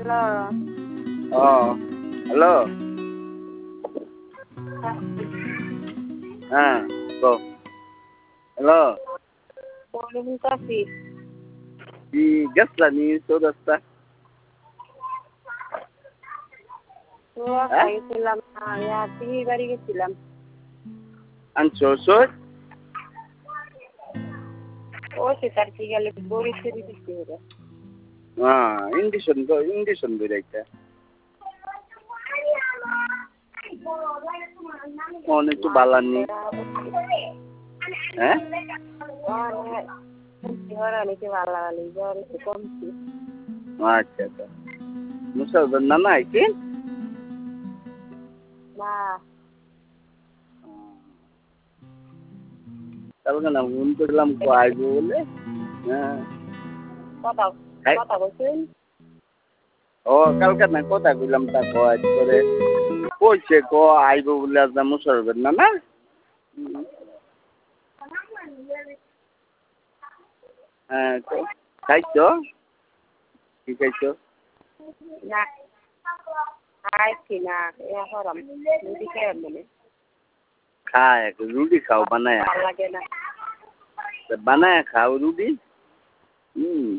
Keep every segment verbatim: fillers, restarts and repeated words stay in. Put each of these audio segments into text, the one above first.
Halo. Oh, halo. Ah, go. Halo. Boleh kasih. Di gas lah ni sudah start. Wah, Eh? kayu silam. Ya, tinggi bari ke silam. Ansosot? Oh, sekitar tiga lebih boris dari itu. Ah, Indison go, Indison berita. Oh, itu balan ni. Eh? Orang ni kewala ni, orang itu komsi. Acha acha. Musa nana ikin? Nah, Kalau kan aku dalam ko ay boleh. Ah. kota, kota bosun. Oh, kalau kan aku tak bilang tak ko ay kore. Poche ko ay boleh ada musa nana. Ah, ko. Kaito? Ki kaito? Nah, hai kina, ya orang. Ini kaya mana? खाए रूडी खाओ बनाया Lagi na. तो बनाया खाओ रूडी हम्म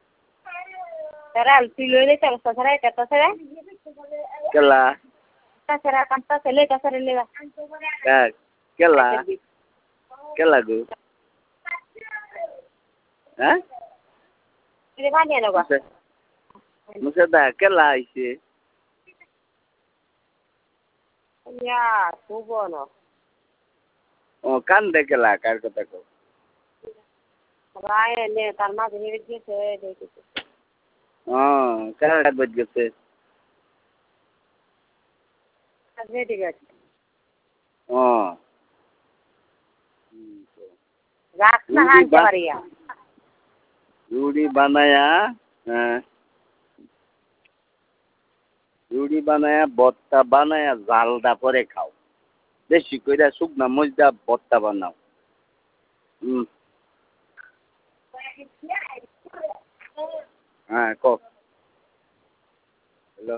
Tara, tuloy na tayo sa saray, kata saray. केला Kata saray, kanta sele, kata saray lewa. क्या केला केला गो हैं Ini mana ya naga? मुझे मुझे दा केला इसे Ya, subo no. ओ कान दे केला कार को तको Raya ne, tarma ini dia se, deh gitu. हाँ क्या बज गए थे Ada dia. हाँ Gas na रूडी han बा Maria. रूडी बनाया हाँ रूडी बनाया बत्ता बनाया जालदा परे खाओ बेसी कोइरा सुकना मजदा बत्ता बनाओ हम्म हाँ को हेलो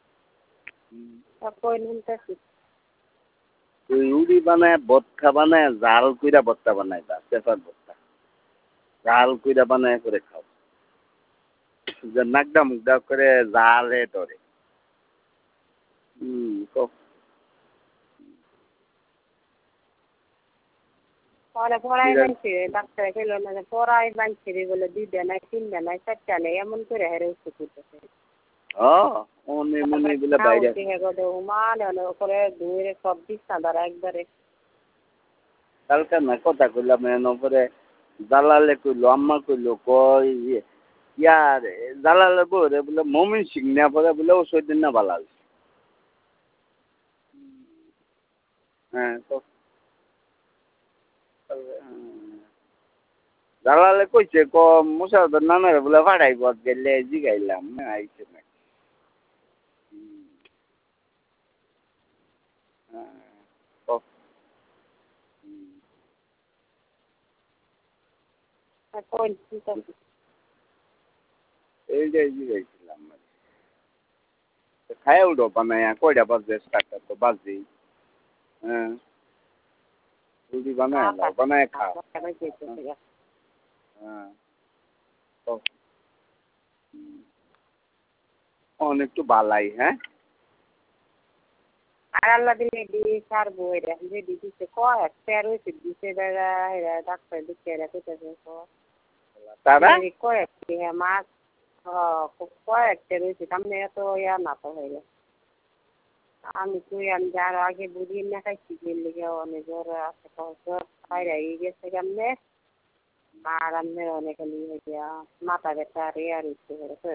Apa ini sih? रूडी बनाया बत्ता बनाया जाल कोइरा बत्ता बनाया था पेपर बत्ता जाल कोइरा बनाया करे खाओ जो नगदा मुगदा करे जाल है तोरे हम्म को Pora pora iban sih, dokter kalau nanti pora iban sih, kalau di dana tin dana saja nih, ya mungkin harus ikut. हाँ ओने मुने बिला बाइरे Sih kalau do mana, kalau kalau dua sabdi sadar ekbaরে. कल का ना कोता कुला मैं नो परे जालाले कुलो अम्मा कुलो कोई यार जालाले बोरे बोले मोमिन सिंगना परे बोले उस दिन ना बालाल हाँ तो जालाले कोई चे को मुसा तो ना मेरे बोले फाड़ाई बहुत गले जी गई लाम मैं आई चे मैं तो Apa ini sih? ए जे जी गई लाम मैं खाया उड़ो बनाया कोई डा बस देश काटा तो बस दी हाँ रूडी बनाया ला बनाया खा हाँ तो অনেক একটু বালাই হ্যাঁ আর আল্লাহ দিলে দি সারবো এটা যে দিছে কয় তেরো হইছে দিছে বেড়া এরা ডাক্তার দিছে এরা কইতাছে তারা কয় মাছ কয় তেরো হইছে সামনে এত ইয়া না তো হয়ে গেছে আমি তুই আমি যার আগে বুঝি না খাইছি লেগে অনেক জ্বর আছে জ্বর বাইরে গেছে কেমনে আর আমি অনেক হয়ে মাথা ব্যথা আর ইয়ার হচ্ছে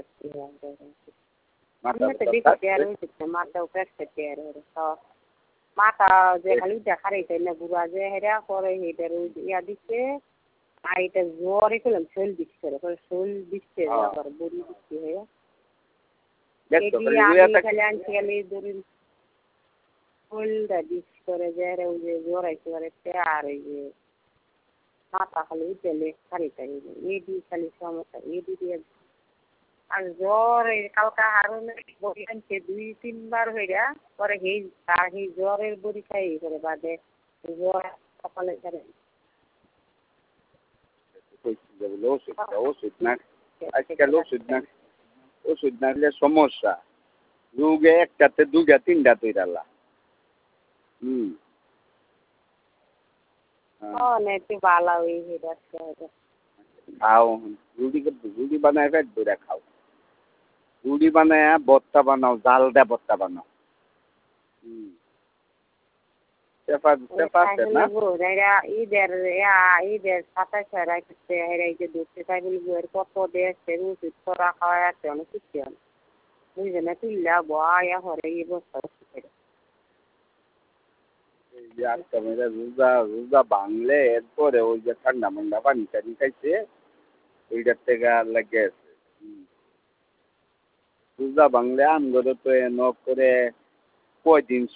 মাথাও পেটে মাথা যে খালি দেখার না বুড়া যে হেরা করে হেটার ইয়া দিচ্ছে আর এটা জ্বরে করলাম শোল দিচ্ছে শোল দিচ্ছে বড়ি দিচ্ছে হয়ে খালি আনছি খালি ধরুন শোলটা দিচ্ছে করে যে ওই যে জ্বরাইতে পারে আর ওই যে মাথা খালি উঠলে খালি তাই এডি খালি সমস্যা এডি দিয়ে আর জ্বর এই কালকা হারুন বড়ি আনছে দুই তিনবার হইরা পরে সেই তার সেই জ্বরের বড়ি খাই করে বাদে জ্বর সকালে করে ওষুধ ওষুধ না আজকাল ওষুধ না ওষুধ না হলে সমস্যা রোগে একটাতে দুইটা তিনটা তৈরালা হুম একটু ভালো হয়ে যাচ্ছে খাও রুটি রুটি বানায় পেট ভরে খাও রুটি বানায় ভর্তা বানাও জাল দেয়া ভর্তা বানাও হুম পেঁপা পেঁপা আছে না ঈদের ঈদের সাতাশ রাখছে এই যে দুধ বইয়ের কত দেখছে ওষুধ করা খাওয়া আছে অনেক কিছু বুঝবে না তুললা বয়া হরে এই বস্তা আজকে মেয়েরা রোজা রোজা ভাঙলে এরপরে ওই যে ঠান্ডা মান্ডা পানি টানি খাইছে ওইটার থেকে আর লেগে আছে রোজা ভাঙলে আমগরে তো এন করে কয়দিন